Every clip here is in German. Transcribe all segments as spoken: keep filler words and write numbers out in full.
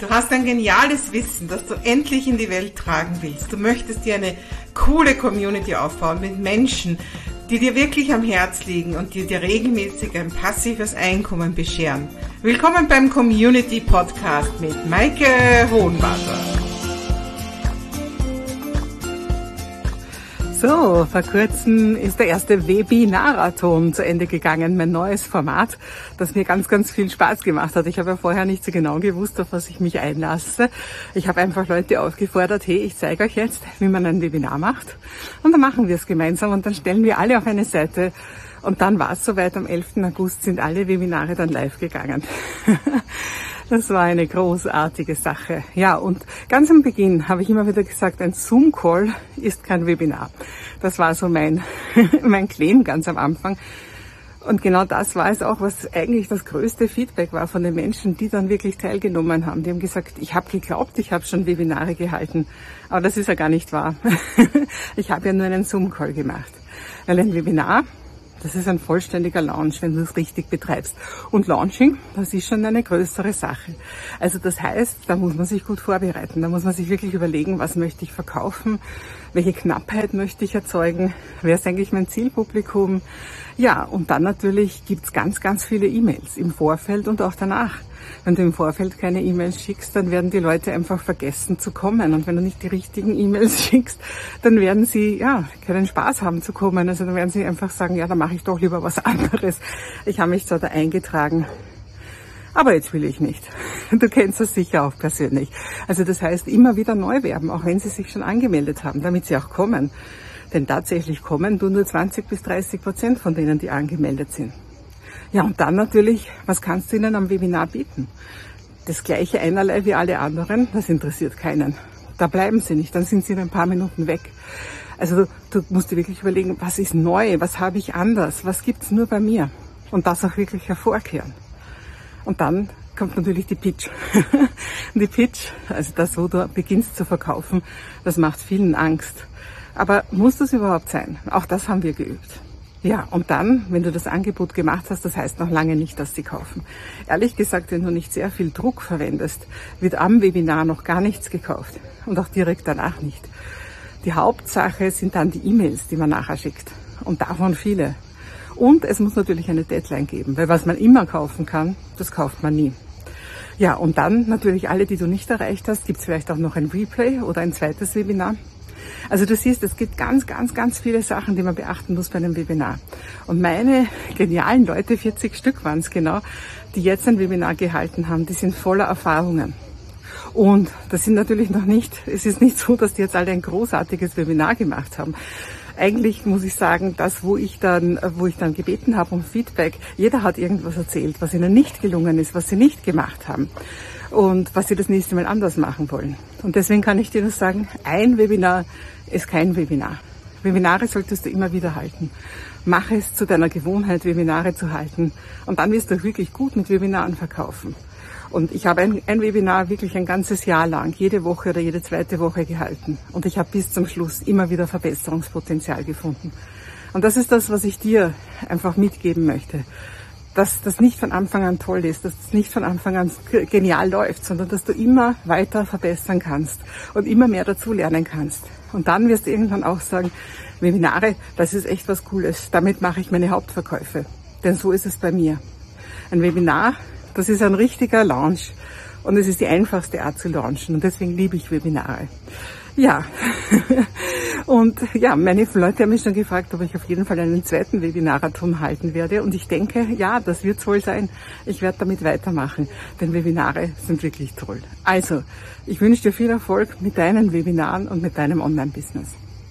Du hast ein geniales Wissen, das du endlich in die Welt tragen willst. Du möchtest dir eine coole Community aufbauen mit Menschen, die dir wirklich am Herz liegen und die dir regelmäßig ein passives Einkommen bescheren. Willkommen beim Community Podcast mit Maike Hohenwarter. So, vor kurzem ist der erste Webinarathon zu Ende gegangen, mein neues Format, das mir ganz, ganz viel Spaß gemacht hat. Ich habe ja vorher nicht so genau gewusst, auf was ich mich einlasse. Ich habe einfach Leute aufgefordert, hey, ich zeige euch jetzt, wie man ein Webinar macht. Und dann machen wir es gemeinsam und dann stellen wir alle auf eine Seite. Und dann war es soweit, am elften August sind alle Webinare dann live gegangen. Das war eine großartige Sache. Ja, und ganz am Beginn habe ich immer wieder gesagt, ein Zoom-Call ist kein Webinar. Das war so mein, mein Claim ganz am Anfang. Und genau das war es auch, was eigentlich das größte Feedback war von den Menschen, die dann wirklich teilgenommen haben. Die haben gesagt, ich habe geglaubt, ich habe schon Webinare gehalten. Aber das ist ja gar nicht wahr. Ich habe ja nur einen Zoom-Call gemacht. Weil ein Webinar, das ist ein vollständiger Launch, wenn du es richtig betreibst. Und Launching, das ist schon eine größere Sache. Also das heißt, da muss man sich gut vorbereiten. Da muss man sich wirklich überlegen, was möchte ich verkaufen, welche Knappheit möchte ich erzeugen, wer ist eigentlich mein Zielpublikum. Ja, und dann natürlich gibt's ganz, ganz viele E-Mails im Vorfeld und auch danach. Wenn du im Vorfeld keine E-Mails schickst, dann werden die Leute einfach vergessen zu kommen. Und wenn du nicht die richtigen E-Mails schickst, dann werden sie ja keinen Spaß haben zu kommen. Also dann werden sie einfach sagen, ja, dann mache ich doch lieber was anderes. Ich habe mich zwar da eingetragen, aber jetzt will ich nicht. Du kennst das sicher auch persönlich. Also das heißt, immer wieder neu werben, auch wenn sie sich schon angemeldet haben, damit sie auch kommen. Denn tatsächlich kommen nur zwanzig bis dreißig Prozent von denen, die angemeldet sind. Ja, und dann natürlich, was kannst du ihnen am Webinar bieten? Das gleiche einerlei wie alle anderen, das interessiert keinen. Da bleiben sie nicht, dann sind sie in ein paar Minuten weg. Also du, du musst dir wirklich überlegen, was ist neu, was habe ich anders, was gibt's nur bei mir? Und das auch wirklich hervorkehren. Und dann kommt natürlich die Pitch. Die Pitch, also das, wo du beginnst zu verkaufen, das macht vielen Angst. Aber muss das überhaupt sein? Auch das haben wir geübt. Ja, und dann, wenn du das Angebot gemacht hast, das heißt noch lange nicht, dass sie kaufen. Ehrlich gesagt, wenn du nicht sehr viel Druck verwendest, wird am Webinar noch gar nichts gekauft und auch direkt danach nicht. Die Hauptsache sind dann die E-Mails, die man nachher schickt und davon viele. Und es muss natürlich eine Deadline geben, weil was man immer kaufen kann, das kauft man nie. Ja, und dann natürlich alle, die du nicht erreicht hast, gibt es vielleicht auch noch ein Replay oder ein zweites Webinar. Also du siehst, es gibt ganz, ganz, ganz viele Sachen, die man beachten muss bei einem Webinar. Und meine genialen Leute, vierzig Stück waren es genau, die jetzt ein Webinar gehalten haben, die sind voller Erfahrungen. Und das sind natürlich noch nicht, es ist nicht so, dass die jetzt alle ein großartiges Webinar gemacht haben. Eigentlich muss ich sagen, das, wo ich dann, wo ich dann gebeten habe um Feedback, jeder hat irgendwas erzählt, was ihnen nicht gelungen ist, was sie nicht gemacht haben und was sie das nächste Mal anders machen wollen. Und deswegen kann ich dir nur sagen, ein Webinar ist kein Webinar. Webinare solltest du immer wieder halten. Mach es zu deiner Gewohnheit, Webinare zu halten. Und dann wirst du wirklich gut mit Webinaren verkaufen. Und ich habe ein, ein Webinar wirklich ein ganzes Jahr lang, jede Woche oder jede zweite Woche gehalten. Und ich habe bis zum Schluss immer wieder Verbesserungspotenzial gefunden. Und das ist das, was ich dir einfach mitgeben möchte. Dass das nicht von Anfang an toll ist, dass das nicht von Anfang an genial läuft, sondern dass du immer weiter verbessern kannst und immer mehr dazu lernen kannst. Und dann wirst du irgendwann auch sagen, Webinare, das ist echt was Cooles, damit mache ich meine Hauptverkäufe. Denn so ist es bei mir. Ein Webinar, das ist ein richtiger Launch und es ist die einfachste Art zu launchen und deswegen liebe ich Webinare. Ja, und ja, meine Leute haben mich schon gefragt, ob ich auf jeden Fall einen zweiten Webinarathon halten werde. Und ich denke, ja, das wird es wohl sein. Ich werde damit weitermachen, denn Webinare sind wirklich toll. Also, ich wünsche dir viel Erfolg mit deinen Webinaren und mit deinem Online-Business.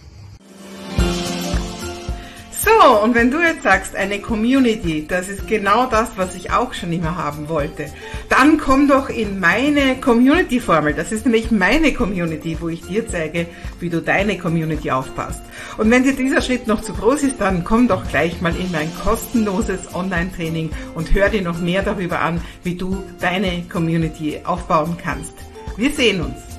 So, und wenn du jetzt sagst, eine Community, das ist genau das, was ich auch schon immer haben wollte, dann komm doch in meine Community-Formel. Das ist nämlich meine Community, wo ich dir zeige, wie du deine Community aufbaust. Und wenn dir dieser Schritt noch zu groß ist, dann komm doch gleich mal in mein kostenloses Online-Training und hör dir noch mehr darüber an, wie du deine Community aufbauen kannst. Wir sehen uns.